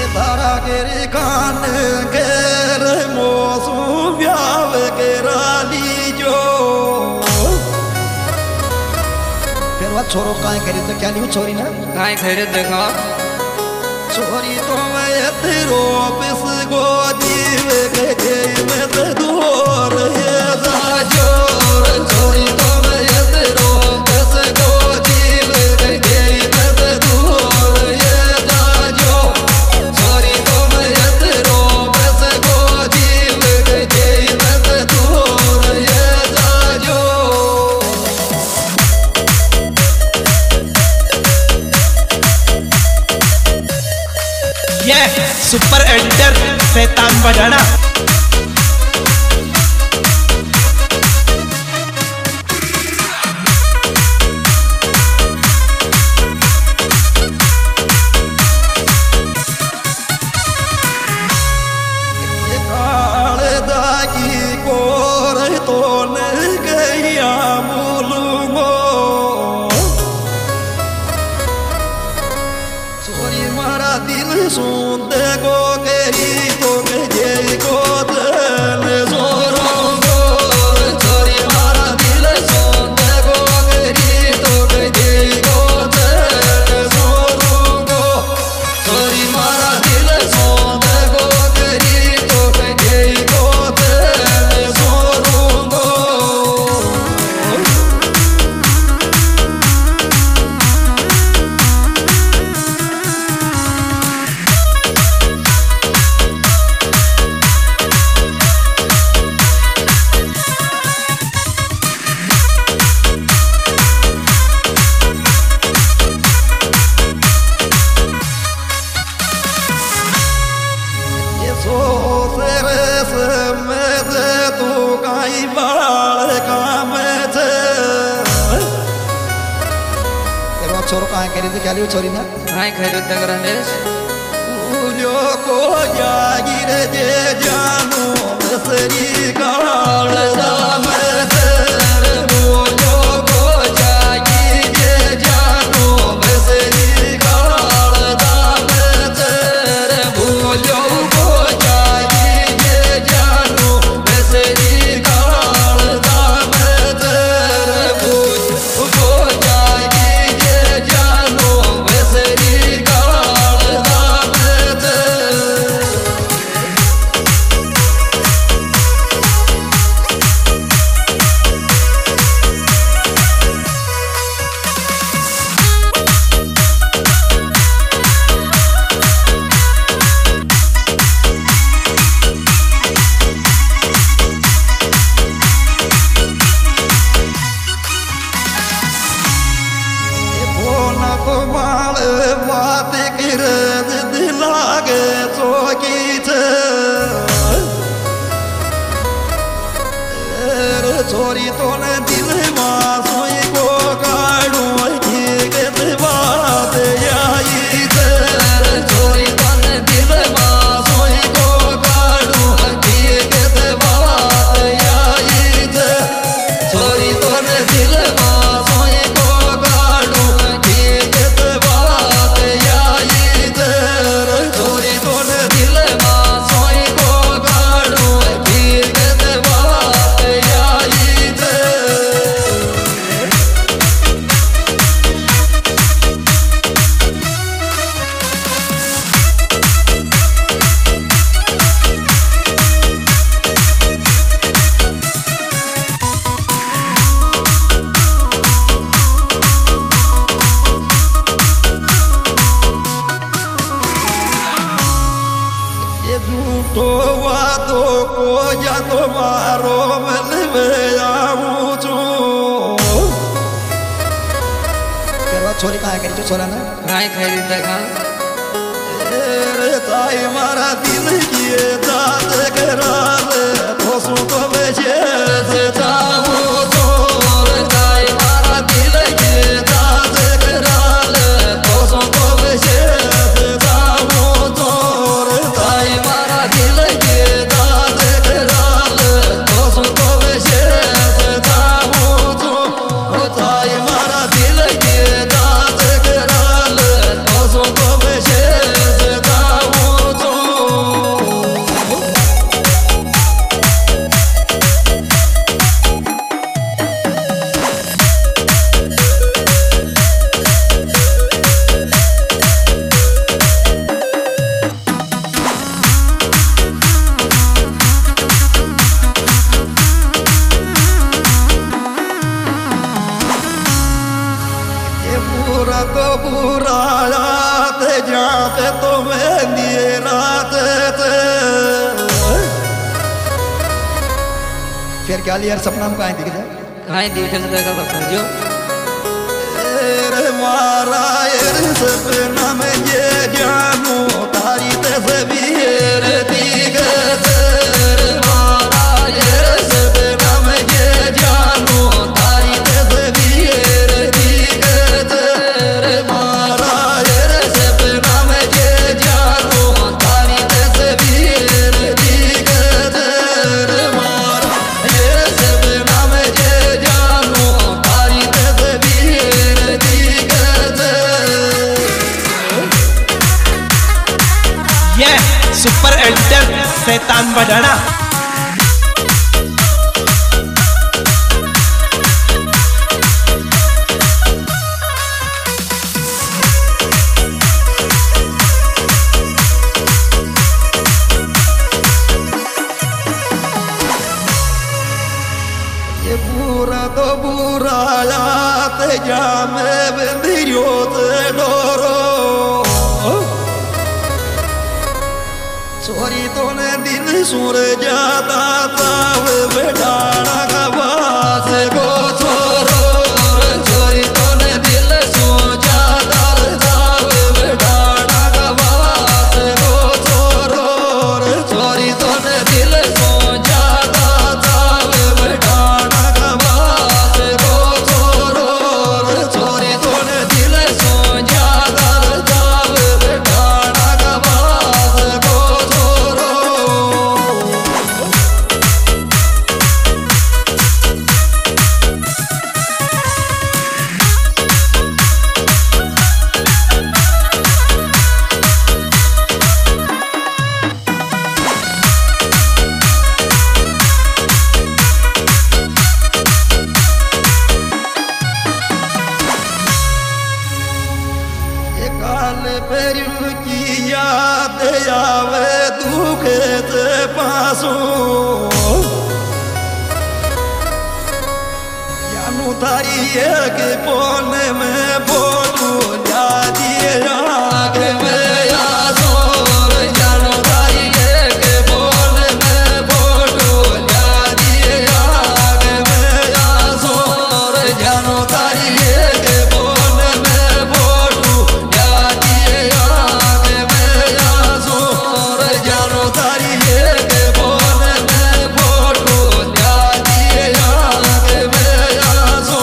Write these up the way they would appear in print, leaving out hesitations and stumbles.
तारा गेरी कान गेर मोसू व्याव गेराली जो फिर वह छोरो काहे करी तो क्या नहीं छोरी ना काहे खैर देखा छोरी तो मैं तेरो पिस गो जीव के में ते दूर है जोर छोरी तो मैं तेरो पिस गो जीव के में ते दूर है जो छोरी तो मैं तेरो पिस गो जीव के में ते दूर है जो ये सुपर एडिटर शैतान बजाना दिल सुनते गो गेरी तो जे गो दिल सोरोंगो छोरी मारा दिल सुनते गो गेरी तो जे गो दिल सोरोंगो छोरी मारा दिल सुनते गो गेरी तो जे गो दिल सोरोंगो छोरो कहाँ करी तो क्या लियो छोरी ना काहे खैर देख रमेश जो को जागिर जे जानू मसरी काल दाम तेरे जो को जागिर जे जानू मसरी काल दाम तेरे जो को जागिर जे जानू मसरी काल दाम तेरे को जागिर जे जानू मसरी काल दाम तेरे बात कर दिलागे तो की छोरी तो ने दिल सोई को काड़ू की बात आई छोरी तो ने दिल सोई को काड़ू की बात आई छोरी तो ने दिल सोई को काड़ू की बात आई छोरी तो ने दिल सोई को काड़ू की बात आई झूठो वादो को या तुम्हारो मन में आऊं छोरी कहाँ करी जो छोरा ना काहे खैर देखा ताई मारा दिल किए दाद कराल दोसों को बचे से जाऊं छोर ताई मारा दिल किए दाद कराल दोसों को बचे से जाऊं छोर ताई मारा दिल किए दाद कराल दोसों को बचे से जाऊं छोर ताई मारा दिल किए दाद कराल दोसों को बचे से जाऊं में दिए रात फिर क्या लिया सपना में कहीं दिख जाए कहीं दिखे से देखा बता जो मारा सपना में ये जानू तारी तस्वीर दिखत मारा सपना में ये जानू तारी तस्वीर दिखत मारा सपना में ये जानू तारी तस्वीर दिखत मारा सपना में ये जानू तारी तस्वीर दिखत ये सुपर एडिटर शैतान बजाना ये बुरा तो बुरा याद जा मैं बंदियो ते डोरो चोरी तो ने दिल सुर जाता था वे बेटाना का बास को छोरो चोरी तो ने दिल सो जाता था वे बेटाना का बास को छोरो चोरी तो ने दिल सो जाता था वे बेटाना का बास को छोरो चोरी तो ने दिल सो जाता था वे बेटाना का बास को छोरो काल पेरू की याद आवे दुखे ते पासो यानु तारी एक पोने में बोलू जा दिए आगे में आसो यानु तारी एक पोने में बोलू जा दिए आगे में आसो यानु तारी एक पोने में बोलू जा दिए आगे में आसो यानु तारी एक पोने में बोलू जा दिए आगे में आसो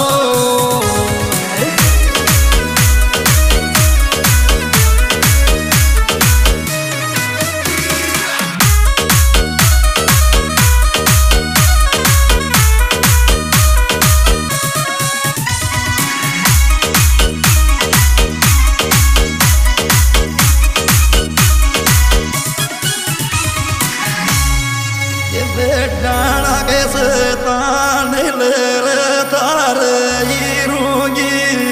ये बेटाना के शैतान ले रे तारे रूंगी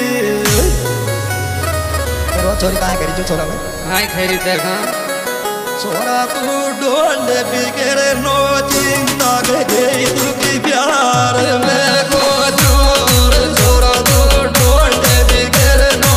छोरी कहाँ करी जो छोरा में कहीं खैरी देखा छोरा तू डोल बिगड़े नो चिंता के गई तू की प्यार में को जोर छोरा तू डोल बिगड़े नो